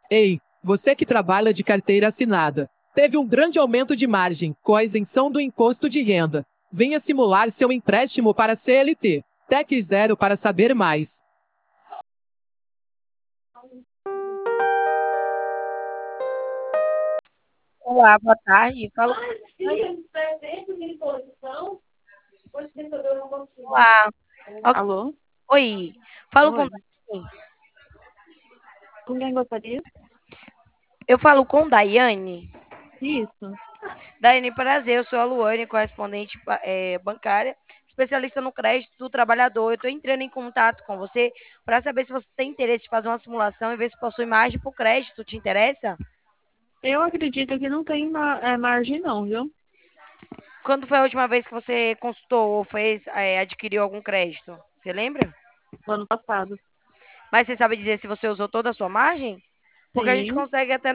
Ei, você que trabalha de carteira assinada, teve um grande aumento de margem com a isenção do imposto de renda. Venha simular seu empréstimo para CLT. Tec Zero para saber mais. Olá, boa tarde. Olá. Alô? Oi. Falo com Oi. Com quem gostaria? Eu falo com Daiane. Isso. Daiane, prazer. Eu sou a Luane, correspondente bancária, especialista no crédito do trabalhador. Eu estou entrando em contato com você para saber se você tem interesse em fazer uma simulação e ver se possui margem para o crédito. Te interessa? Eu acredito que não tem margem não, viu? Quando foi a última vez que você consultou ou adquiriu algum crédito? Você lembra? No ano passado. Mas você sabe dizer se você usou toda a sua margem? Porque a gente Sim. consegue até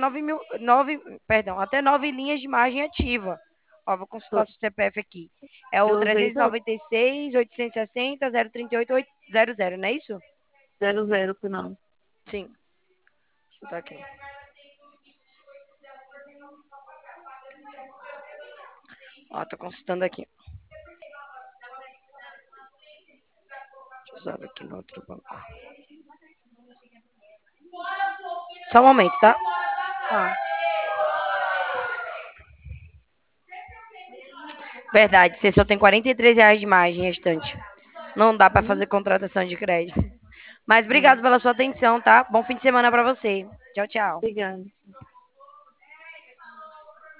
9 linhas de margem ativa. Ó, vou consultar o seu CPF aqui. É o Eu usei todo. 396, 860, 038, 800, não é isso? 00 final. Sim. Deixa eu botar aqui. Ó, tô consultando aqui. Deixa eu só ver aqui no outro banco. Só um momento, tá? Tá. Verdade, você só tem R$ 43 de margem restante. Não dá para Hum, fazer contratação de crédito. Mas hum. obrigado pela sua atenção, tá? Bom fim de semana para você. Tchau, tchau. Obrigada.